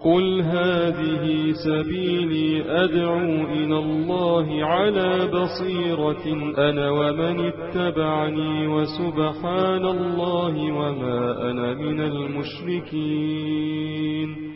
قل هذه سبيلي أدعو إلى الله على بصيرة أنا ومن اتبعني وسبحان الله وما أنا من المشركين.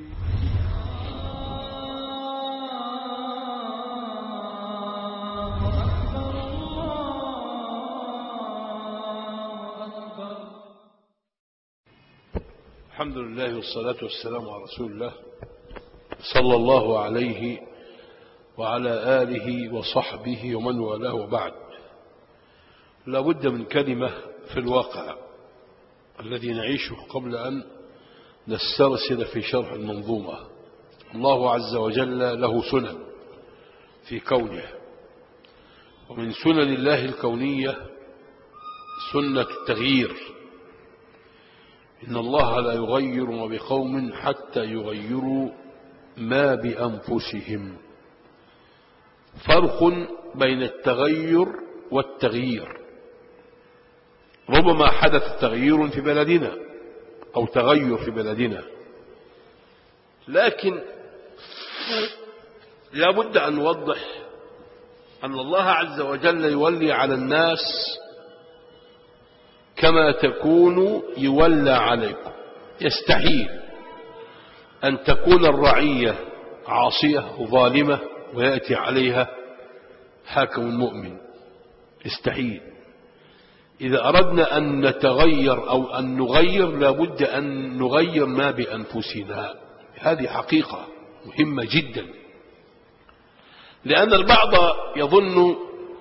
الحمد لله والصلاة والسلام على رسول الله صلى الله عليه وعلى آله وصحبه ومن والاه، وبعد. لا بد من كلمة في الواقع الذي نعيشه قبل أن نسترسل في شرح المنظومة. الله عز وجل له سنن في كونه، ومن سنن الله الكونية سنة التغيير. إن الله لا يغير ما بقوم حتى يغيروا ما بأنفسهم. فرق بين التغير والتغيير. ربما حدث تغيير في بلدنا أو تغير في بلدنا، لكن لا بد أن نوضح أن الله عز وجل يولي على الناس كما تكون يولى عليكم. يستحيل أن تكون الرعية عاصية ظالمة ويأتي عليها حاكم مؤمن، يستحيل. إذا أردنا أن نتغير أو أن نغير لابد أن نغير ما بأنفسنا. هذه حقيقة مهمة جدا، لأن البعض يظن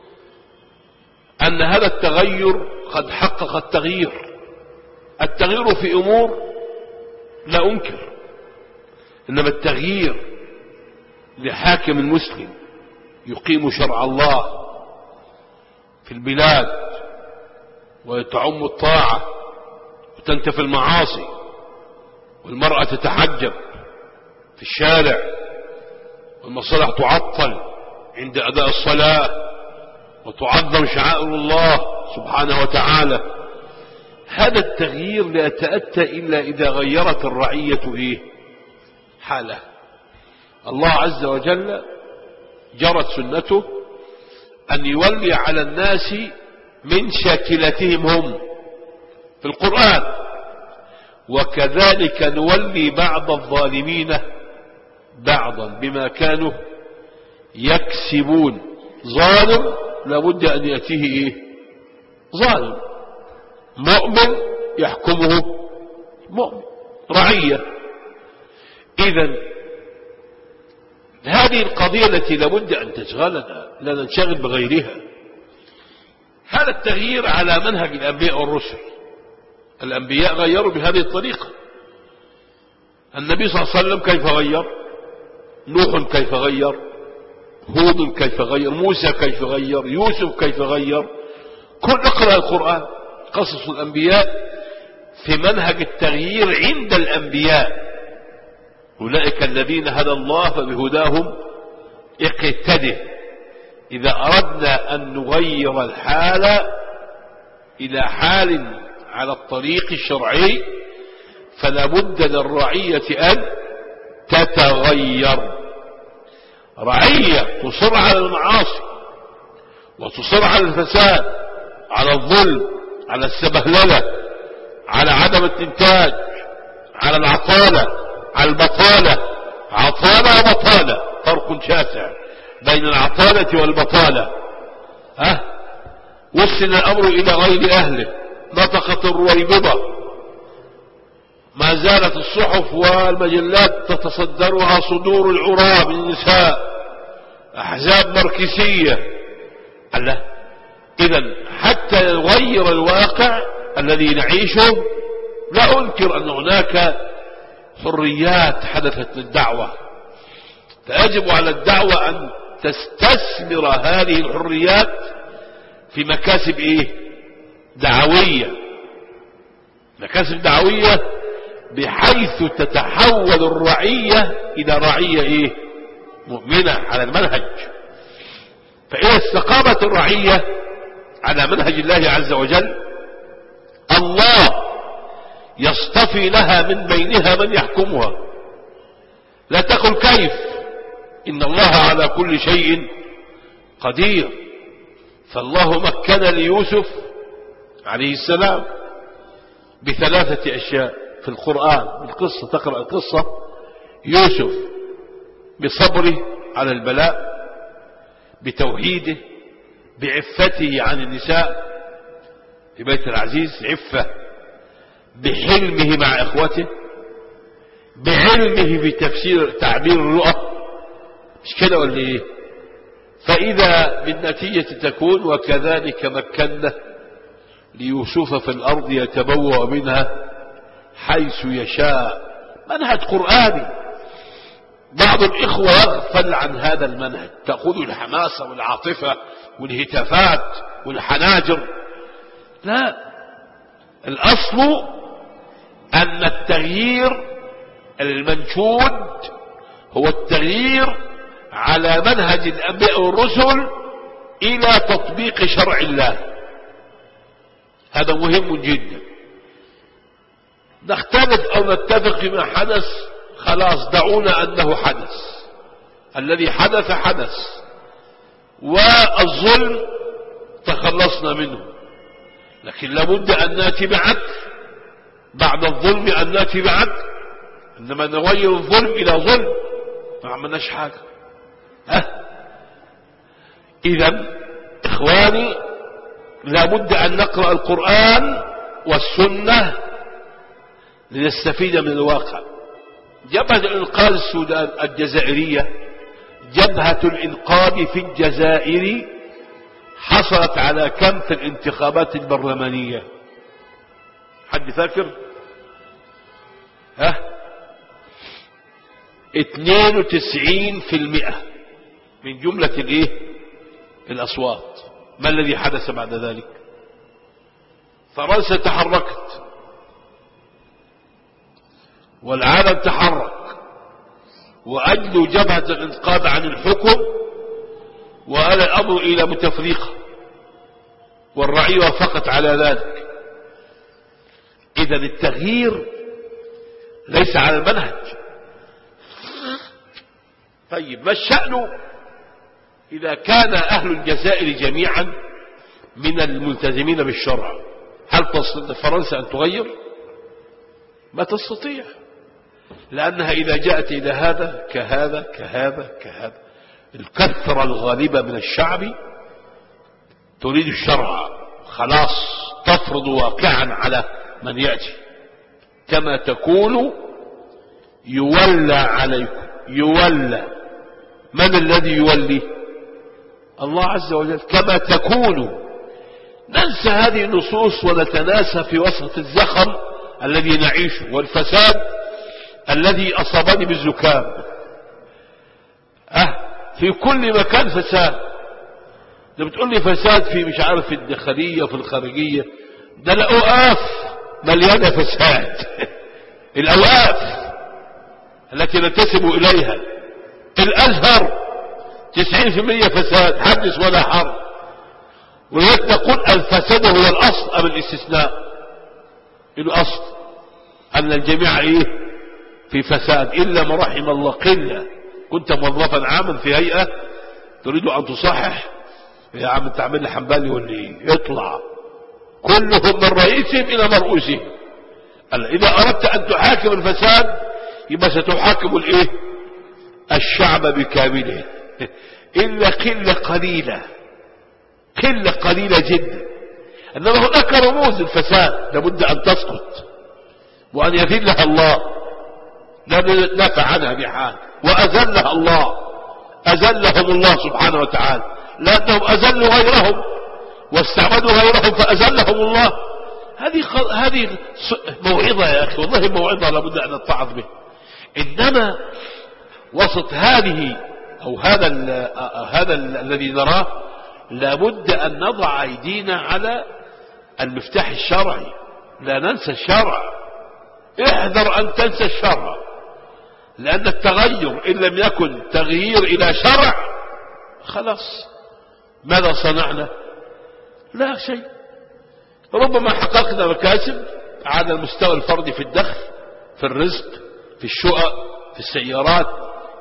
أن هذا التغير قد حقق التغيير. التغيير في أمور لا أنكر، إنما التغيير لحاكم مسلم يقيم شرع الله في البلاد ويتعم الطاعة وتنتفي المعاصي، والمرأة تتحجب في الشارع، والمصالح تعطل عند أداء الصلاة، وتعظم شعائر الله سبحانه وتعالى. هذا التغيير لا يتأتى إلا إذا غيرت الرعية حاله. الله عز وجل جرت سنته أن يولي على الناس من شاكلتهم هم في القرآن، وكذلك نولي بعض الظالمين بعضا بما كانوا يكسبون. ظالم لابد أن يأتيه ظالم، مؤمن يحكمه مؤمن، رعية. إذن هذه القضية التي لابد أن تشغلنا، لا ننشغل بغيرها. هذا التغيير على منهج الأنبياء والرسل. الأنبياء غيروا بهذه الطريقة. النبي صلى الله عليه وسلم كيف غير؟ نوح كيف غير؟ هود كيف غير؟ موسى كيف غير؟ يوسف كيف غير؟ اقرأ القرآن، قصص الأنبياء في منهج التغيير عند الأنبياء. أولئك الذين هدى الله فبهداهم اقتده. إذا أردنا أن نغير الحال إلى حال على الطريق الشرعي فلا بد للرعية أن تتغير. رعية تصر على المعاصي وتصر على الفساد، على الظلم، على السبهللة، على عدم الإنتاج، على العطالة، على البطالة. عطالة وبطالة، فرق شاسع بين العطالة والبطالة. وصل الأمر إلى غير أهله، نطقت الرويبضة، ما زالت الصحف والمجلات تتصدرها صدور العراة من النساء، أحزاب ماركسية. إذن حتى يغير الواقع الذي نعيشه، لا أنكر أن هناك حريات حدثت للدعوة، فيجب على الدعوة أن تستثمر هذه الحريات في مكاسب دعوية، مكاسب دعوية، بحيث تتحول الرعية إلى رعية مؤمنة على المنهج. فإذا استقامت الرعية على منهج الله عز وجل، الله يصطفي لها من بينها من يحكمها. لا تقل كيف، إن الله على كل شيء قدير. فالله مكن ليوسف عليه السلام بثلاثة أشياء في القرآن. القصة تقرأ القصة، يوسف بصبره على البلاء، بتوحيده، بعفته عن النساء في بيت العزيز، عفة، بحلمه مع إخوته، بعلمه في تعبير الرؤى. مش كده ولا ايه؟ فإذا بالنتيجة تكون وكذلك مكنا ليوسف في الأرض يتبوأ منها حيث يشاء. منهج قرآني. بعض الإخوة يغفل عن هذا المنهج، تأخذ الحماسة والعاطفة والهتافات والحناجر. لا، الأصل أن التغيير المنشود هو التغيير على منهج الأنبياء والرسل إلى تطبيق شرع الله. هذا مهم جدا. نختلف أو نتفق فيما حدث، خلاص دعونا أنه حدث، الذي حدث حدث، والظلم تخلصنا منه. لكن لابد أن نأتي بعدل بعد الظلم، أن نأتي بعدل. إنما نغير الظلم إلى ظلم ما عملناش حاجة. إذن إخواني، لابد أن نقرأ القرآن والسنة لنستفيد من الواقع. جبهة الإنقاذ السودان الجزائرية، جبهة الإنقاذ في الجزائر حصلت على كم في الانتخابات البرلمانية؟ حد فاكر؟ 92% من جملة الأصوات. ما الذي حدث بعد ذلك؟ فرنسا تحركت والعالم تحرك وأجلوا جبهة الإنقاذ عن الحكم، وآل الأمر إلى متفريقة، والرعية وافقت على ذلك. إذن التغيير ليس على المنهج. طيب، ما الشأن إذا كان أهل الجزائر جميعا من الملتزمين بالشرع؟ هل تستطيع فرنسا أن تغير؟ ما تستطيع، لأنها إذا جاءت إلى هذا كهذا كهذا كهذا، الكثرة الغالبة من الشعب تريد الشرع، خلاص تفرض واقعا على من يأتي. كما تكون يولى عليكم. يولى، من الذي يولي؟ الله عز وجل. كما تكون. ننسى هذه النصوص ونتناسى في وسط الزخم الذي نعيشه والفساد الذي أصابني بالزكام. في كل مكان فساد. ده بتقول لي فساد في مش عارف في الداخلية وفي الخارجية، ده الأوقاف مليانة فساد. الأوقاف التي ننتسب إليها، الأزهر 90% فساد، حدث ولا حرج. ولذلك نقول الفساد هو الأصل أم الاستثناء؟ الأصل أن الجميع في فساد إلا ما رحم الله. قلة. كنت موظفا عاما في هيئة تريد أن تصحح، يا عم تعمل لي حنبالي ولا ايه؟ يطلع كلهم من رئيسهم إلى مرؤوسهم. إذا أردت أن تحاكم الفساد يبقى ستحاكم الشعب بكامله، إلا قلة قليلة، قلة قليلة جدا. إنما هناك رموز الفساد لابد أن تسقط وأن يذلها الله، لا ندافع عنها بحال، وأذلها الله، أذلهم الله سبحانه وتعالى، لأنهم أذلوا غيرهم واستعبدوا غيرهم فأذلهم الله. هذه موعظة يا أخي، والله موعظة لابد أن نتعظ به. إنما وسط هذه أو هذا الذي نراه لابد أن نضع أيدينا على المفتاح الشرعي. لا ننسى الشرع. احذر أن تنسى الشرع، لأن التغير إن لم يكن تغيير إلى شرع خلاص ماذا صنعنا؟ لا شيء. ربما حققنا مكاسب على المستوى الفردي في الدخل، في الرزق، في الشقق، في السيارات،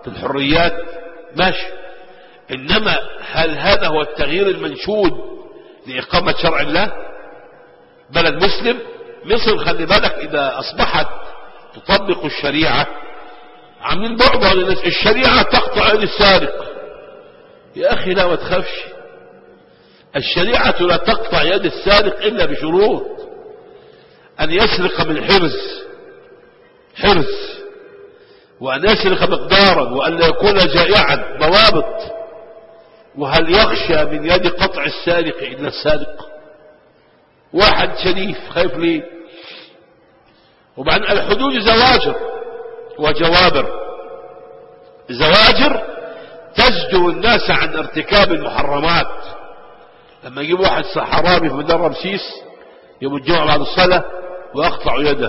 في الحريات ماشي، إنما هل هذا هو التغيير المنشود لإقامة شرع الله؟ بلد مسلم مصر خلي بالك إذا أصبحت تطبق الشريعة عاملين بعض الناس الشريعة تقطع يد السارق. يا أخي لا ما تخافش، الشريعة لا تقطع يد السارق إلا بشروط: أن يسرق من حرز، وأن يسرق مقدارا، وأن لا يكون جائعا، ضوابط. وهل يخشى من يد قطع السارق إلا السارق؟ واحد شريف خايف ليه؟ وبعدين الحدود زواجر وجوابر. زواجر تزجر الناس عن ارتكاب المحرمات. لما يجيب واحد حرامي في ميدان رمسيس يوم الجمعة بعد الصلاة ويقطع يده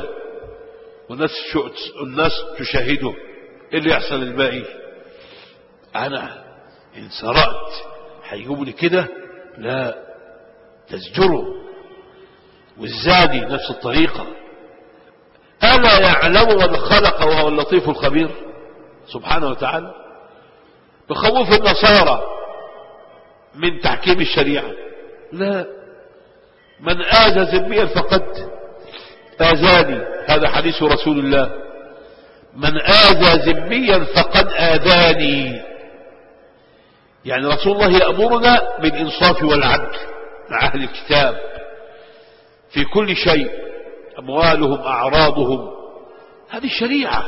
والناس تشاهده، ايه اللي يحصل الباقي؟ انا ان سرقت هيجيبوا لي كده؟ لا، تزجره. والزادي نفس الطريقة. ألا يعلم من خلق وهو اللطيف الخبير سبحانه وتعالى؟ بخوف النصارى من تحكيم الشريعة. لا، من آذى ذميا فقد آذاني، هذا حديث رسول الله. من آذى ذميا فقد آذاني، يعني رسول الله يأمرنا بالإنصاف والعدل مع أهل الكتاب في كل شيء، أموالهم أعراضهم، هذه الشريعة.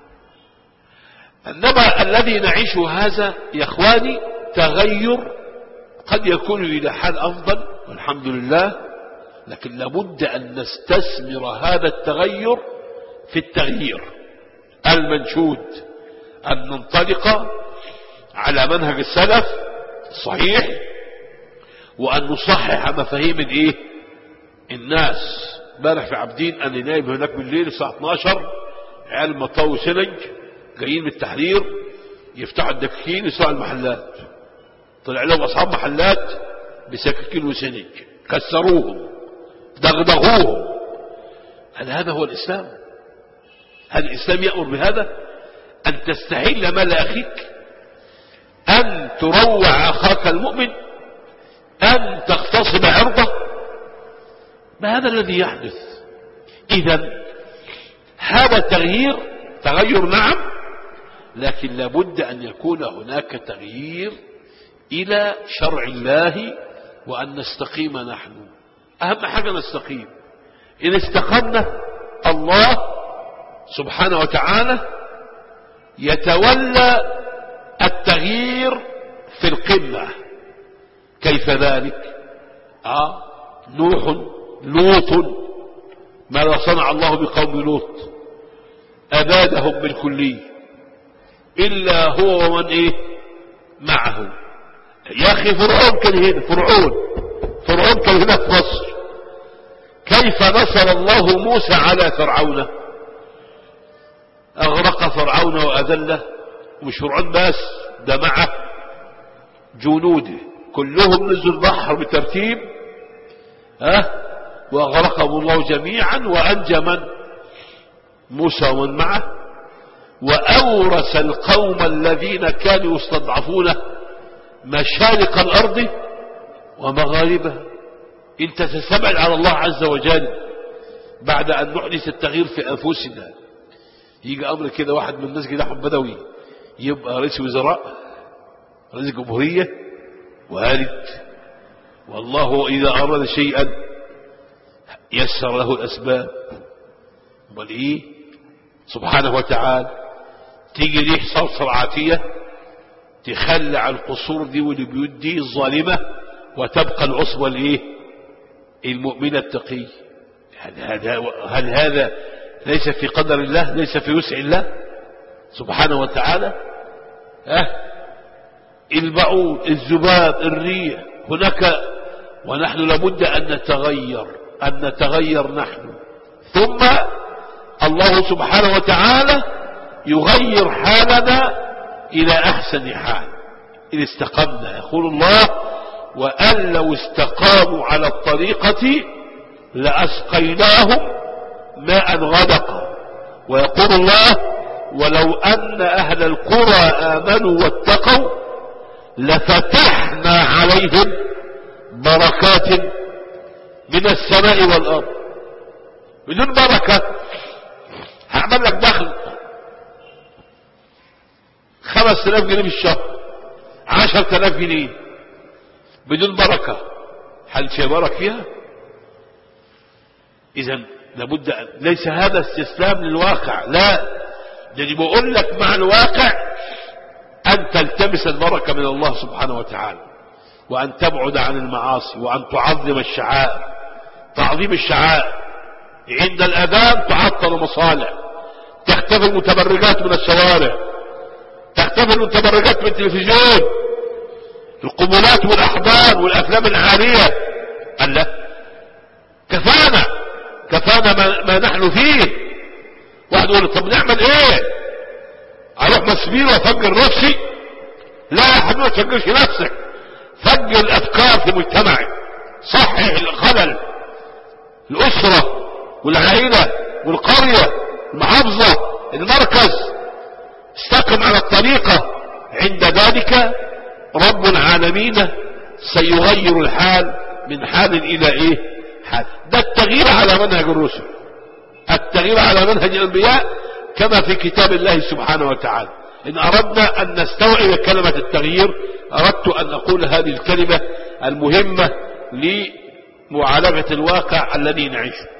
إنما الذي نعيشه هذا يا إخواني تغير قد يكون إلى حال أفضل والحمد لله، لكن لابد أن نستثمر هذا التغير في التغيير المنشود، أن ننطلق على منهج السلف الصحيح، وأن نصحح مفاهيم الناس. امبارح في عابدين أنا نايم هناك بالليل الساعة 12، عيال مطاوي سنج جايين من التحرير يفتحوا الدكاكين يسرقوا المحلات. طلع لهم أصحاب محلات بسكاكين وسنج كسروهم دغدغوهم. هل هذا هو الإسلام؟ هل الإسلام يأمر بهذا؟ أن تستحل مال أخيك، أن تروع أخاك المؤمن، أن تغتصب عرضه؟ ما هذا الذي يحدث؟ إذن هذا تغير نعم، لكن لابد أن يكون هناك تغيير إلى شرع الله، وأن نستقيم نحن. أهم حاجة نستقيم. إن استقمنا الله سبحانه وتعالى يتولى التغيير في القمة. كيف ذلك؟ نوح لوط، ماذا صنع الله بقوم لوط؟ أبادهم بالكلية إلا هو ومن معه. يا أخي فرعون كان هنا، فرعون كان هنا في مصر. كيف نصر الله موسى على فرعون؟ أغرق فرعون وأذله. ومش فرعون بس، ده معه جنوده كلهم نزلوا البحر بترتيب، وأغرقهم الله جميعا وأنجى من؟ موسى ومن معه. وأورث القوم الذين كانوا يستضعفون مشارق الأرض ومغاربها. انت تستبعد على الله عز وجل بعد أن نحدث التغيير في أنفسنا. يجي أمر كده واحد من الناس كده أحمد بدوي يبقى رئيس وزراء، رئيس جمهورية، وارد. والله إذا أراد شيئا يسر له الأسباب. امال سبحانه وتعالى تيجي ريح صرصر عاتية تخلع القصور دي والبيوت دي الظالمة، وتبقى العصبة المؤمنة التقي. هل هذا ليس في قدر الله؟ ليس في وسع الله سبحانه وتعالى؟ البعوض، الذباب، الريح هناك. ونحن لابد أن نتغير نحن، ثم الله سبحانه وتعالى يغير حالنا إلى أحسن حال إن استقمنا. يقول الله: وأن لو استقاموا على الطريقة لأسقيناهم ماء غدقا. ويقول الله: ولو أن أهل القرى آمنوا واتقوا لفتحنا عليهم بركات من السماء والأرض. بدون بركة هعمل لك دخل 5000 جنيه في الشهر، 10,000 جنيه بدون بركة، هل سيبارك فيها؟ إذن لابد ليس هذا استسلام للواقع، لا، يعني بقول لك مع الواقع أن تلتمس البركة من الله سبحانه وتعالى، وأن تبعد عن المعاصي، وأن تعظم الشعائر. تعظيم الشعائر عند الأذان تعطل مصالح، تختفي المتبرجات من الشوارع، تختفي المتبرجات من التلفزيون، القبلات والأحضان والأفلام العارية. قال لا، كفانا ما نحن فيه. واحد يقول طب نعمل ايه؟ اروح مسبيل وافجر نفسي؟ لا يا حبيبي، ما تفجرش نفسك، فجر الافكار في مجتمعك، صحح الخلل، الاسرة والعائلة والقرية، المحافظة، المركز، استقم على الطريقة. عند ذلك رب العالمين سيغير الحال من حال الى ايه؟ حال. ده التغيير على منهج الرسل، التغيير على منهج الانبياء كما في كتاب الله سبحانه وتعالى. ان اردنا ان نستوعب كلمة التغيير، اردت ان اقول هذه الكلمة المهمة لمعالجة الواقع الذي نعيشه.